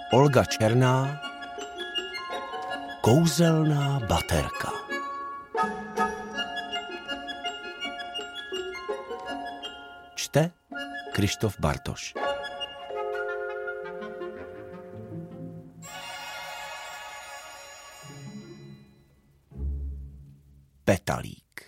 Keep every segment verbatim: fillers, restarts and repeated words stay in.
Olga Černá, Kouzelná baterka. Čte Krištof Bartoš. Petalík.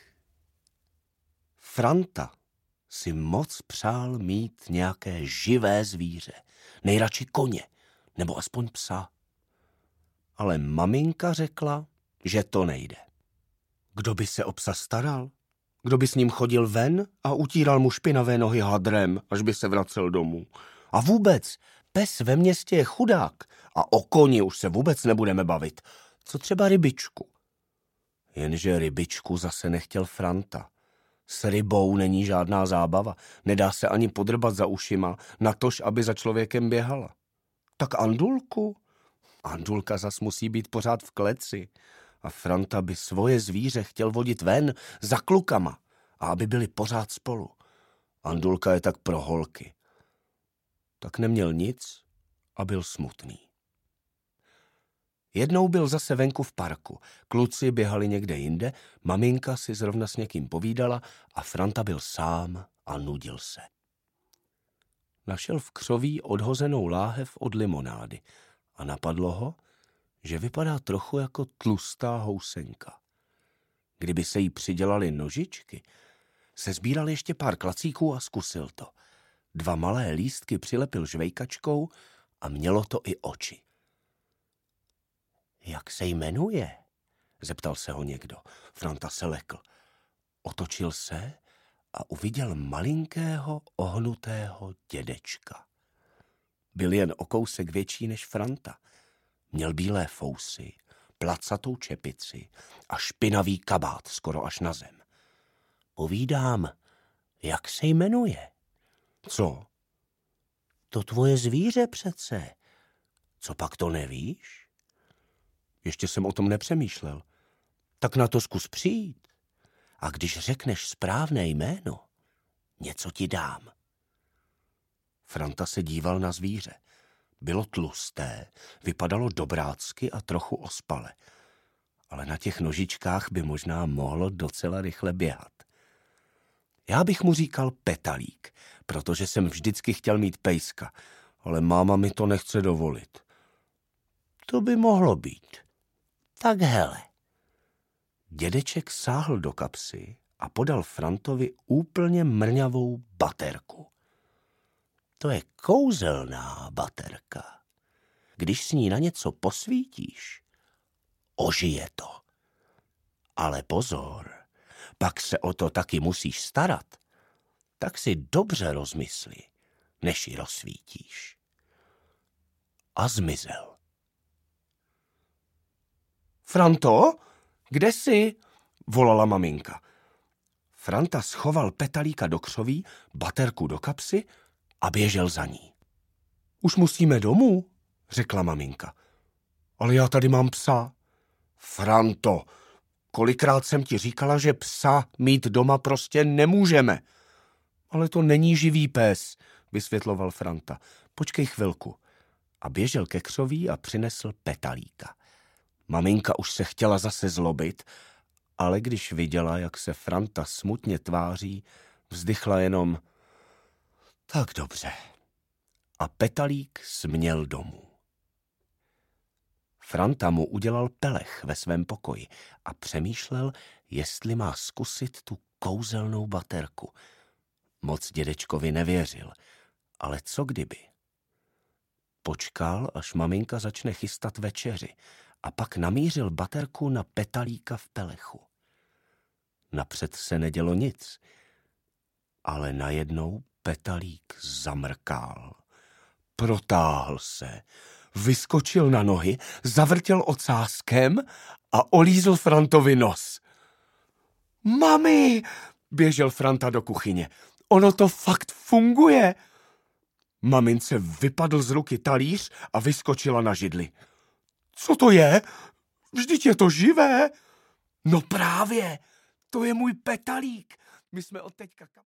Franta si moc přál mít nějaké živé zvíře, nejradši koně, nebo aspoň psa. Ale maminka řekla, že to nejde. Kdo by se o psa staral? Kdo by s ním chodil ven a utíral mu špinavé nohy hadrem, až by se vracel domů? A vůbec, pes ve městě je chudák a o koni už se vůbec nebudeme bavit. Co třeba rybičku? Jenže rybičku zase nechtěl Franta. S rybou není žádná zábava, nedá se ani podrbat za ušima, natož, aby za člověkem běhala. Tak Andulku? Andulka zas musí být pořád v kleci a Franta by svoje zvíře chtěl vodit ven za klukama a aby byli pořád spolu. Andulka je tak pro holky. Tak neměl nic a byl smutný. Jednou byl zase venku v parku. Kluci běhali někde jinde, maminka si zrovna s někým povídala a Franta byl sám a nudil se. Našel v křoví odhozenou láhev od limonády a napadlo ho, že vypadá trochu jako tlustá housenka. Kdyby se jí přidělali nožičky, sesbíral ještě pár klacíků a zkusil to. Dva malé lístky přilepil žvejkačkou a mělo to i oči. Jak se jmenuje? Zeptal se ho někdo. Franta se lekl. Otočil se a uviděl malinkého ohnutého dědečka. Byl jen o kousek větší než Franta. Měl bílé fousy, placatou čepici a špinavý kabát skoro až na zem. Povídám, jak se jmenuje? Co? To tvoje zvíře přece. Co pak to nevíš? Ještě jsem o tom nepřemýšlel. Tak na to zkus přijít. A když řekneš správné jméno, něco ti dám. Franta se díval na zvíře. Bylo tlusté, vypadalo dobrácky a trochu ospale. Ale na těch nožičkách by možná mohlo docela rychle běhat. Já bych mu říkal Petalík, protože jsem vždycky chtěl mít pejska, ale máma mi to nechce dovolit. To by mohlo být. Tak hele. Dědeček sáhl do kapsy a podal Frantovi úplně mrňavou baterku. To je kouzelná baterka. Když s ní na něco posvítíš, ožije to. Ale pozor, pak se o to taky musíš starat. Tak si dobře rozmysli, než ji rozsvítíš. A zmizel. Franto, kde jsi? Volala maminka. Franta schoval Petalíka do křoví, baterku do kapsy a běžel za ní. Už musíme domů, řekla maminka. Ale já tady mám psa. Franto, kolikrát jsem ti říkala, že psa mít doma prostě nemůžeme. Ale to není živý pes, vysvětloval Franta. Počkej chvilku. A běžel ke křoví a přinesl Petalíka. Maminka už se chtěla zase zlobit, ale když viděla, jak se Franta smutně tváří, vzdychla jenom tak dobře. A Petalík směl domů. Franta mu udělal pelech ve svém pokoji a přemýšlel, jestli má zkusit tu kouzelnou baterku. Moc dědečkovi nevěřil, ale co kdyby? Počkal, až maminka začne chystat večeři a pak namířil baterku na Petalíka v pelechu. Napřed se nedělo nic, ale najednou Petalík zamrkál. Protáhl se, vyskočil na nohy, zavrtěl ocáskem a olízl Frantovi nos. Mami, běžel Franta do kuchyně, ono to fakt funguje. Mamince vypadl z ruky talíř a vyskočila na židli. Co to je? Vždyť je to živé. No právě, to je můj Petalík. My jsme od teďka...